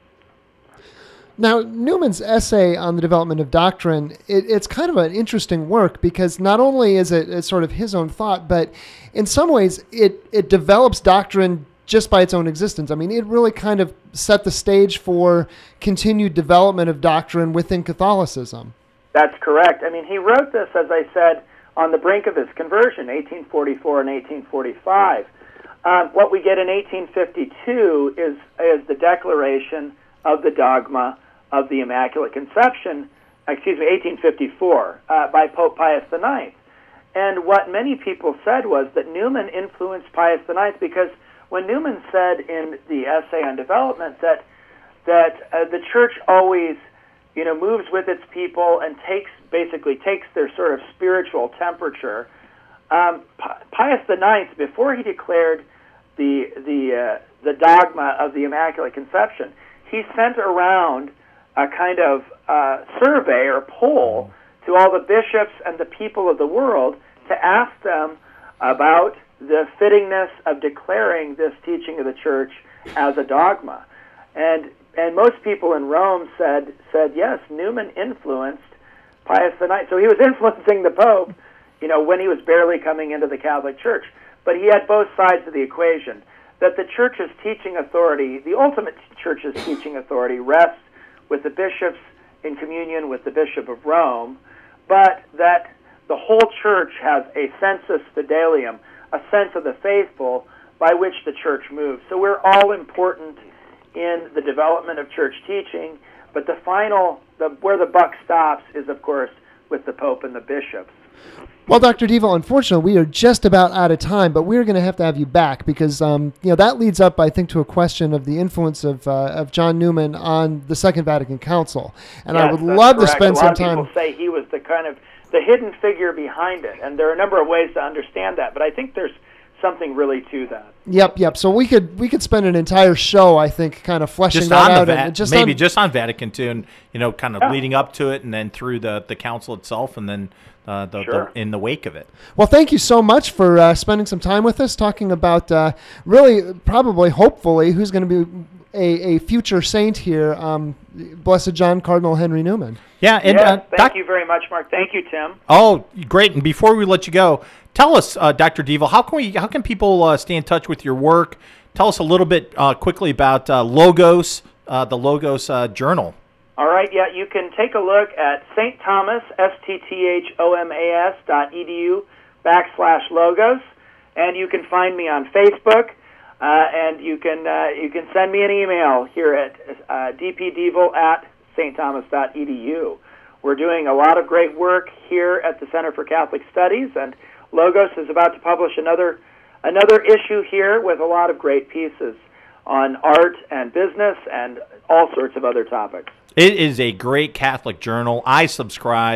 Now, Newman's essay on the development of doctrine, it, it's kind of an interesting work because not only is it it's sort of his own thought, but in some ways it, it develops doctrine just by its own existence. I mean, it really kind of set the stage for continued development of doctrine within Catholicism. That's correct. I mean, he wrote this, as I said, on the brink of his conversion, eighteen forty-four and eighteen forty-five. Um, what we get in eighteen fifty-two is, is the declaration of the dogma of the Immaculate Conception, excuse me, eighteen fifty-four, uh, by Pope Pius the Ninth. And what many people said was that Newman influenced Pius the Ninth because when Newman said in the essay on development that that uh, the church always, you know, moves with its people and takes basically takes their sort of spiritual temperature, um, Pius the Ninth, before he declared the the uh, the dogma of the Immaculate Conception, he sent around a kind of uh, survey or poll to all the bishops and the people of the world to ask them about the fittingness of declaring this teaching of the church as a dogma. And and most people in Rome said said yes, Newman influenced Pius the Ninth. So he was influencing the Pope, you know, when he was barely coming into the Catholic Church. But he had both sides of the equation, that the church's teaching authority, the ultimate church's teaching authority, rests with the bishops in communion with the Bishop of Rome, but that the whole church has a sensus fidelium, a sense of the faithful by which the church moves. So we're all important in the development of church teaching, but the final, the, where the buck stops is, of course, with the Pope and the bishops. Well, Doctor Devoe, unfortunately, we are just about out of time, but we're going to have to have you back because um, you know that leads up, I think, to a question of the influence of uh, of John Newman on the Second Vatican Council, and yes, I would love correct. to spend some time. A lot of people say he was the kind of the hidden figure behind it, and there are a number of ways to understand that, but I think there's something really to that. Yep, yep. So we could we could spend an entire show, I think, kind of fleshing just that out, Va- and just maybe on, just on Vatican two, and you know, kind of yeah. leading up to it, and then through the the council itself, and then. Uh, the, sure. the, in the wake of it. Well, thank you so much for uh, spending some time with us, talking about uh, really, probably, hopefully, who's going to be a, a future saint here, um, Blessed John Cardinal Henry Newman. Yeah, and yes, uh, thank doc- you very much, Mark. Thank you, Tim. Oh, great! And before we let you go, tell us, uh, Doctor Devoe, how can we, how can people uh, stay in touch with your work? Tell us a little bit uh, quickly about uh, Logos, uh, the Logos uh, Journal. All right, yeah, you can take a look at Saint Thomas, S T T H O M A S dot E D U backslash logos, and you can find me on Facebook, uh, and you can uh, you can send me an email here at uh, d p devoe at st thomas dot e d u. We're doing a lot of great work here at the Center for Catholic Studies, and Logos is about to publish another another issue here with a lot of great pieces on art and business and all sorts of other topics. It is a great Catholic journal. I subscribe.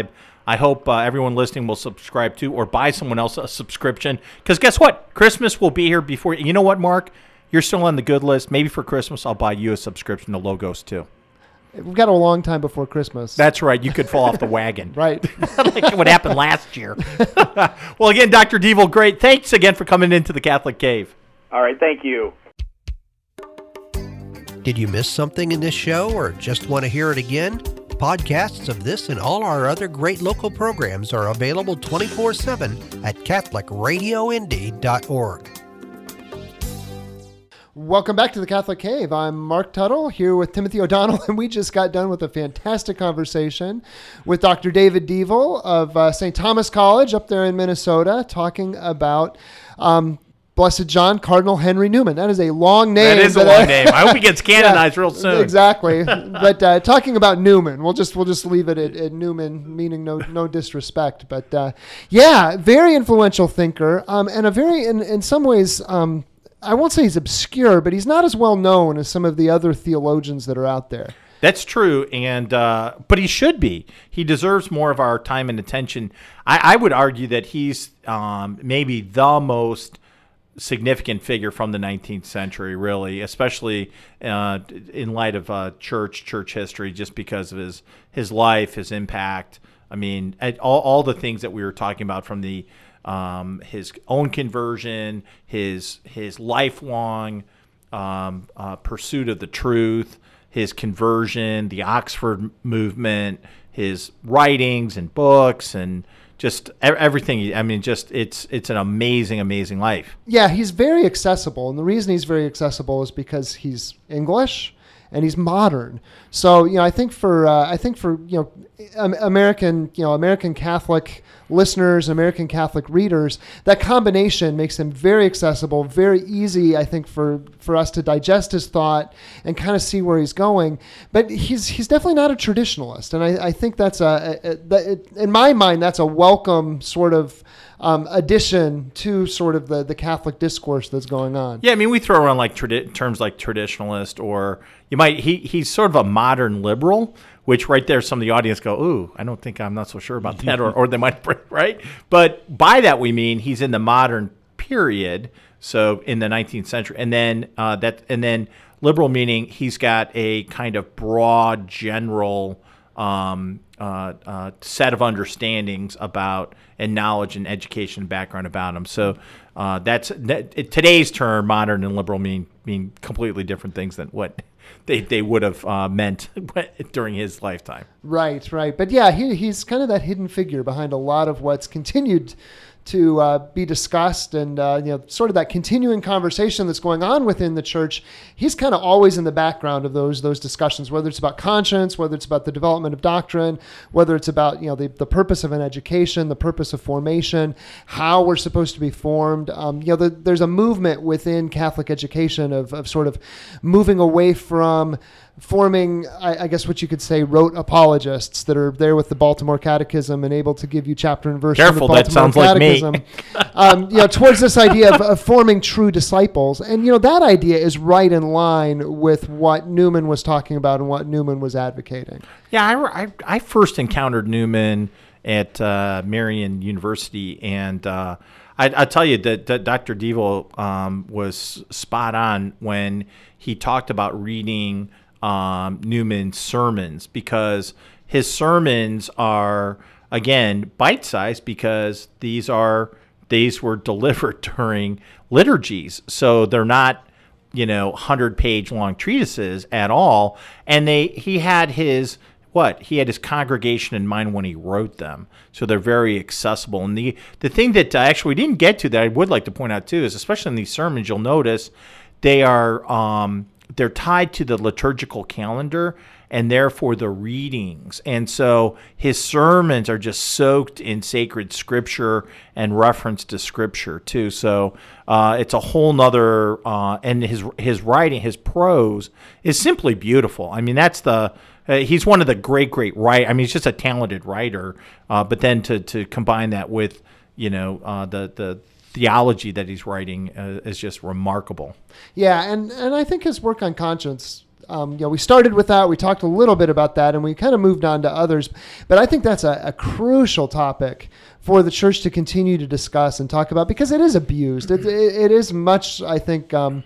I hope uh, everyone listening will subscribe to or buy someone else a subscription. Because guess what? Christmas will be here before. You know what, Mark? You're still on the good list. Maybe for Christmas, I'll buy you a subscription to Logos too. We've got a long time before Christmas. That's right. You could fall off the wagon. Right. Like what happened last year. Well, again, Doctor Devel, great. Thanks again for coming into the Catholic Cave. All right. Thank you. Did you miss something in this show or just want to hear it again? Podcasts of this and all our other great local programs are available twenty-four seven at catholic radio indy dot org. Welcome back to the Catholic Cave. I'm Mark Tuttle here with Timothy O'Donnell, and we just got done with a fantastic conversation with Doctor David Devel of uh, Saint Thomas College up there in Minnesota, talking about um, Blessed John Cardinal Henry Newman. That is a long name. That is a long name. I hope he gets canonized yeah, real soon. Exactly. But uh, talking about Newman, we'll just we'll just leave it at, at Newman, meaning no no disrespect. But uh, yeah, very influential thinker, um, and a very in in some ways. Um, I won't say he's obscure, but he's not as well known as some of the other theologians that are out there. That's true, and uh, but he should be. He deserves more of our time and attention. I, I would argue that he's um, maybe the most significant figure from the nineteenth century, really, especially uh, in light of uh, church, church history, just because of his his life, his impact. I mean, all all the things that we were talking about from the Um, his own conversion, his his lifelong um, uh, pursuit of the truth, his conversion, the Oxford movement, his writings and books, and just everything. I mean, just it's it's an amazing, amazing life. Yeah, he's very accessible, and the reason he's very accessible is because he's English and he's modern. So, you know, I think for uh, I think for you know um, American you know American Catholic listeners, American Catholic readers, that combination makes him very accessible, very easy, I think, for, for us to digest his thought and kind of see where he's going. But he's he's definitely not a traditionalist, and I, I think that's a, a, a in my mind that's a welcome sort of um, addition to sort of the, the Catholic discourse that's going on. Yeah, I mean, we throw around like tradi- terms like traditionalist, or you might he he's sort of a modern liberal. Which right there, some of the audience go, ooh, I don't think I'm not so sure about that, or, or they might, right? But by that we mean he's in the modern period, so in the nineteenth century, and then uh, that, and then liberal meaning he's got a kind of broad, general um, uh, uh, set of understandings about and knowledge and education background about him. So uh, that's that, today's term, modern and liberal, mean mean completely different things than what they they would have uh, meant during his lifetime. Right, right. But yeah, he he's kind of that hidden figure behind a lot of what's continued to uh, be discussed, and uh, you know, sort of that continuing conversation that's going on within the church. He's kind of always in the background of those those discussions, whether it's about conscience, whether it's about the development of doctrine, whether it's about you know the, the purpose of an education, the purpose of formation, how we're supposed to be formed. Um, you know, the, there's a movement within Catholic education of of sort of moving away from forming, I, I guess what you could say, rote apologists that are there with the Baltimore Catechism and able to give you chapter and verse. Careful, from the that sounds Catechism. like me. um, you know, towards this idea of, of forming true disciples, and you know that idea is right in line with what Newman was talking about and what Newman was advocating. Yeah, I, I, I first encountered Newman at uh, Marian University, and uh, I, I tell you that, that Doctor Devel um, was spot on when he talked about reading Um, Newman's sermons, because his sermons are, again, bite-sized, because these are these were delivered during liturgies, so they're not, you know, hundred-page long treatises at all. And they he had his what he had his congregation in mind when he wrote them, so they're very accessible. And the the thing that uh, actually we didn't get to that I would like to point out too is, especially in these sermons, you'll notice they are. Um, They're tied to the liturgical calendar and therefore the readings. And so his sermons are just soaked in sacred scripture and reference to scripture too. So uh, it's a whole nother, uh, and his his writing, his prose is simply beautiful. I mean, that's the, uh, he's one of the great, great write. I mean, he's just a talented writer. Uh, but then to, to combine that with, you know, uh, the, the, theology that he's writing uh, is just remarkable. Yeah, and, and I think his work on conscience um, you know, we started with that. We talked a little bit about that, and we kind of moved on to others. But I think that's a, a crucial topic for the church to continue to discuss and talk about, because it is abused. It, it, it is much, I think, um,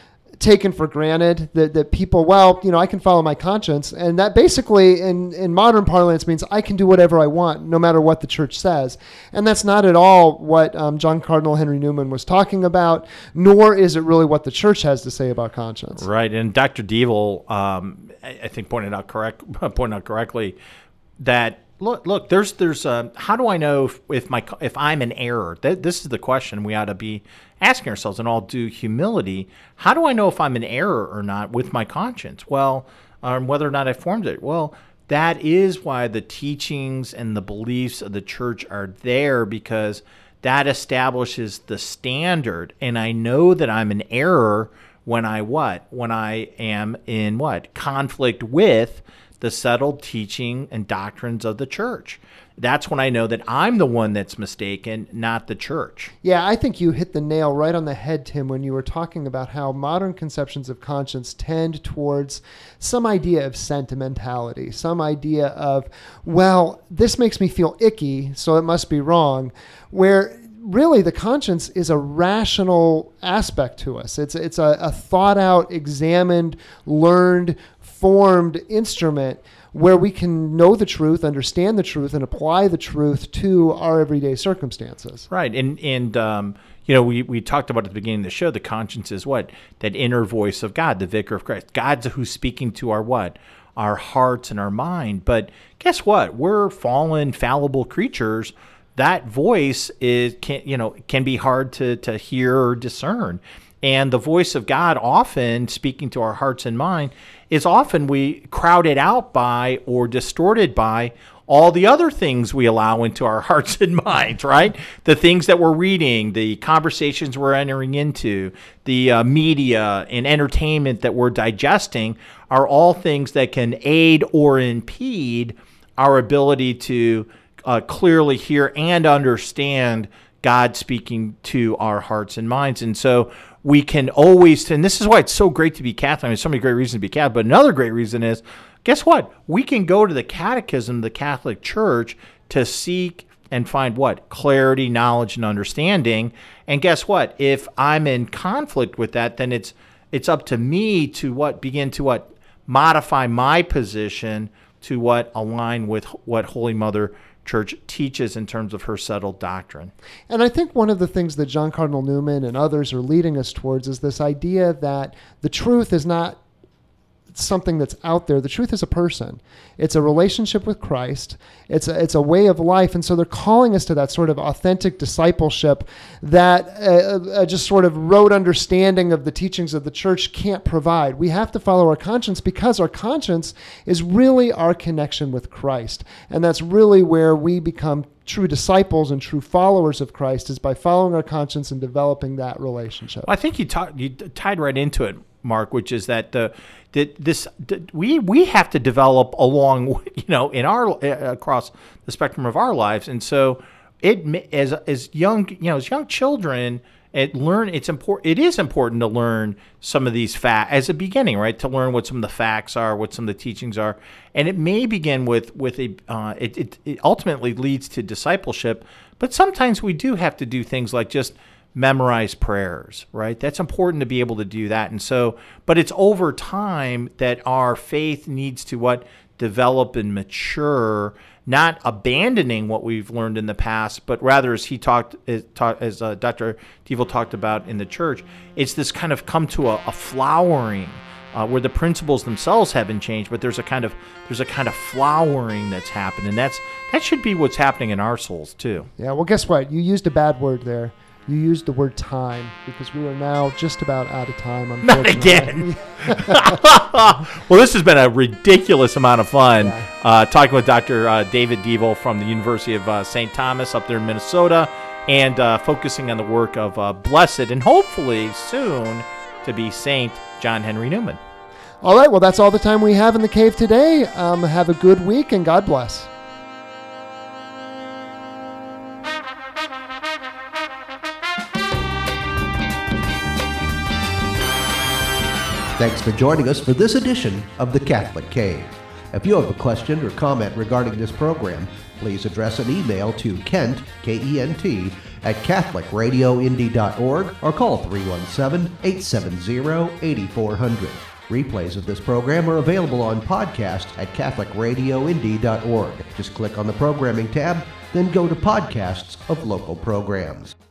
taken for granted that, that people, well, you know, I can follow my conscience. And that basically in, in modern parlance means I can do whatever I want, no matter what the church says. And that's not at all what um, John Cardinal Henry Newman was talking about, nor is it really what the church has to say about conscience. Right. And Doctor Devel, um, I, I think, pointed out correct, pointed out correctly that, Look, look. There's, there's. Uh, how do I know if, if my, if I'm in error? Th- this is the question we ought to be asking ourselves, in all due humility. How do I know if I'm in error or not with my conscience? Well, um, whether or not I formed it. Well, that is why the teachings and the beliefs of the church are there, because that establishes the standard, and I know that I'm in error when I what? When I am in what? Conflict with the settled teaching and doctrines of the church. That's when I know that I'm the one that's mistaken, not the church. Yeah, I think you hit the nail right on the head, Tim, when you were talking about how modern conceptions of conscience tend towards some idea of sentimentality, some idea of, well, this makes me feel icky, so it must be wrong, where really the conscience is a rational aspect to us. It's, it's a, a thought out, examined, learned, formed instrument where we can know the truth, understand the truth, and apply the truth to our everyday circumstances. Right. And, and um, you know, we, we talked about at the beginning of the show, the conscience is what? That inner voice of God, the vicar of Christ. God's who's speaking to our what? Our hearts and our mind. But guess what? We're fallen, fallible creatures. That voice is can you know can be hard to, to hear or discern. And the voice of God, often speaking to our hearts and mind, is often we crowded out by or distorted by all the other things we allow into our hearts and minds, right? The things that we're reading, the conversations we're entering into, the uh, media and entertainment that we're digesting are all things that can aid or impede our ability to uh, clearly hear and understand God speaking to our hearts and minds. And so we can always, and this is why it's so great to be Catholic. I mean, there's so many great reasons to be Catholic, but another great reason is, guess what? We can go to the Catechism of the Catholic Church to seek and find what? Clarity, knowledge, and understanding. And guess what? If I'm in conflict with that, then it's it's up to me to what? Begin to what? Modify my position to what? Align with what Holy Mother Church teaches in terms of her settled doctrine. And I think one of the things that John Cardinal Newman and others are leading us towards is this idea that the truth is not something that's out there. The truth is a person. It's a relationship with Christ. It's a, it's a way of life. And so they're calling us to that sort of authentic discipleship that uh, uh, just sort of rote understanding of the teachings of the church can't provide. We have to follow our conscience, because our conscience is really our connection with Christ. And that's really where we become true disciples and true followers of Christ, is by following our conscience and developing that relationship. Well, I think you, ta- you tied right into it, Mark, which is that the that this that we we have to develop along, you know, in our uh, across the spectrum of our lives, and so it as as young you know as young children, it learn it's important. It is important to learn some of these facts as a beginning, right? To learn what some of the facts are, what some of the teachings are, and it may begin with with a uh, it, it it ultimately leads to discipleship, but sometimes we do have to do things like just memorize prayers, right? That's important to be able to do that. And so, but it's over time that our faith needs to what? Develop and mature, not abandoning what we've learned in the past, but rather, as he talked, as, as uh, Doctor Devel talked about in the church, it's this kind of come to a, a flowering uh, where the principles themselves haven't changed, but there's a kind of there's a kind of flowering that's happened, and that's that should be what's happening in our souls too. Yeah. Well, guess what? You used a bad word there. You used the word time, because we are now just about out of time, unfortunately. Not again. Well, this has been a ridiculous amount of fun, yeah. uh, talking with Doctor Uh, David Devel from the University of uh, Saint Thomas up there in Minnesota, and uh, focusing on the work of uh, blessed and hopefully soon to be Saint John Henry Newman. All right, well, that's all the time we have in the cave today. Um, have a good week, and God bless. Thanks for joining us for this edition of The Catholic Cave. If you have a question or comment regarding this program, please address an email to Kent, K E N T, at catholic radio indy dot org or call three one seven, eight seven zero, eight four zero zero. Replays of this program are available on podcast at catholic radio indy dot org. Just click on the programming tab, then go to podcasts of local programs.